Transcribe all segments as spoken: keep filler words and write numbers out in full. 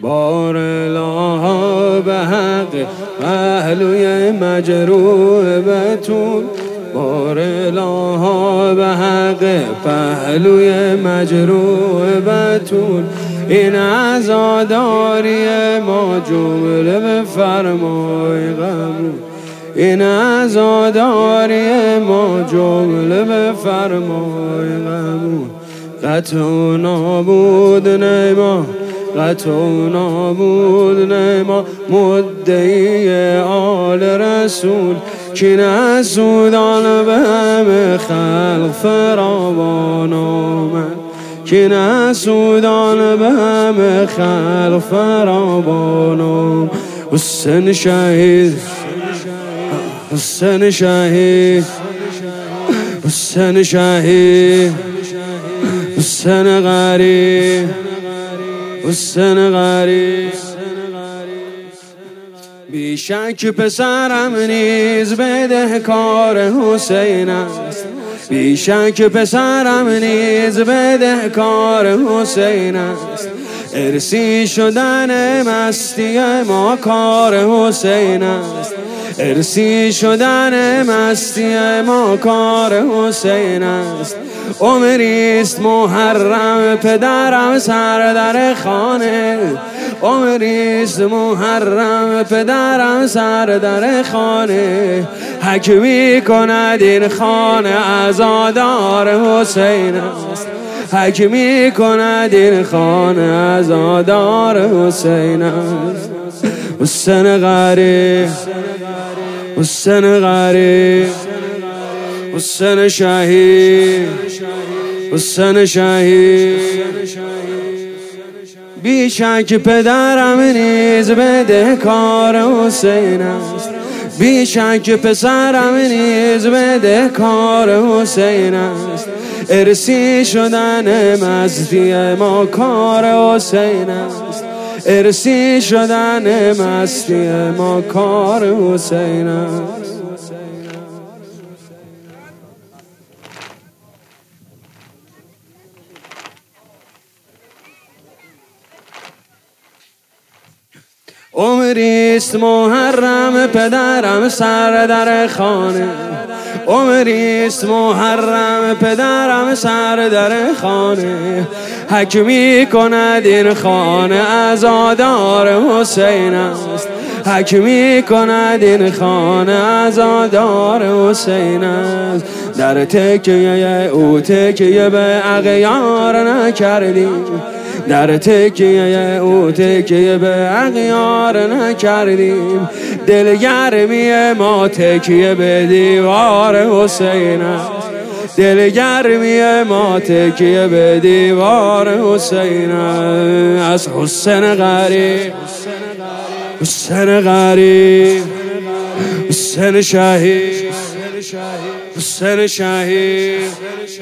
بار الله به حق پهلوی مجروح بتول، بار الله به حق پهلوی مجروح بتول، این عزاداری ما جمله بفرمای قبول، این عزاداری ما جمله بفرمای قبول. قطع و نابود نیما، قطع و نابود نیما، مدعی آل رسول، کی نسودان به همه خلق فراوان آمد، کی نسودان به همه خلق فراوان آمد. حسین شهید، حسین شهید، حسین شهید، حسین غریب، حسین غریب. بیشک پسرم نیز بدهکار حسین است، بیشک پسرم نیز بدهکار حسین است، ارسی شدن مستی ما کار حسین است، ارسی شدن مستی ما کار حسین است. عمریست محرم پدرم سردر خانه، عمریست محرم پدرم سردر خانه، حکمی کند این خانه عزادار حسین است، حکمی کند این خانه عزادار حسین است. حسین غریب، حسین غریب، حسین شهید، حسین شهید. بیشک پدرم نیز بدهکار حسین است، بیشک پسرم نیز بدهکار حسین است، ارسی شدن مستی ما کار حسین است، ارسی شدن مستی ما کار حسین است. عمریست محرم پدرم سردر خانه، عمریست محرم پدرم سردر خانه، حکمی کند این خانه عزادار حسین است، حکمی کند این خانه عزادار حسین است. در تکیه او تکیه به اغیار نکردیم، در تکیه او تکیه به اغیار نکردیم، دلگرمی ما تکیه به دیوار حسین است، دلگرمی ما تکیه به دیوار حسین است. حسین غریب، حسین غریب، حسین شهید، حسین شهید.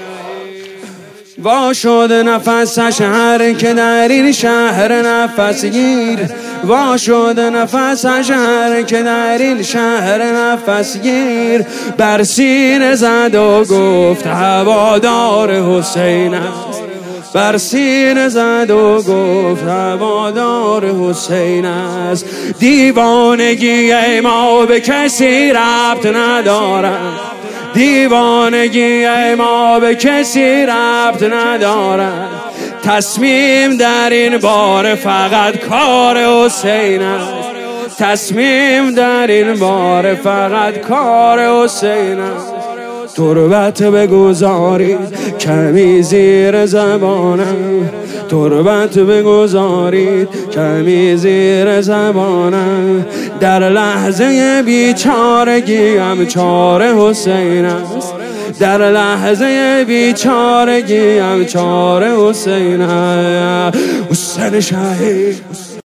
وا شد نفسش هر که در این شهر نفس گیر، وا شد نفسش هر که در این شهر نفس گیر، بر سینه زد و گفت هوادار حسین است، بر سینه زد و گفت هوادار حسین است. دیوانگی ما به کسی ربط ندارد، دیوانگی ما به کسی ربط ندارد، تصمیم در این بار فقط کار حسین است، تصمیم در این بار فقط کار حسین است. تربت بگذارید کمی زیر زبانم، تربت بگذارید کمی زیر زبانم، در لحظه بیچارگیم چار حسین است، در لحظه بیچارگیم چار حسین است. حسین شهید.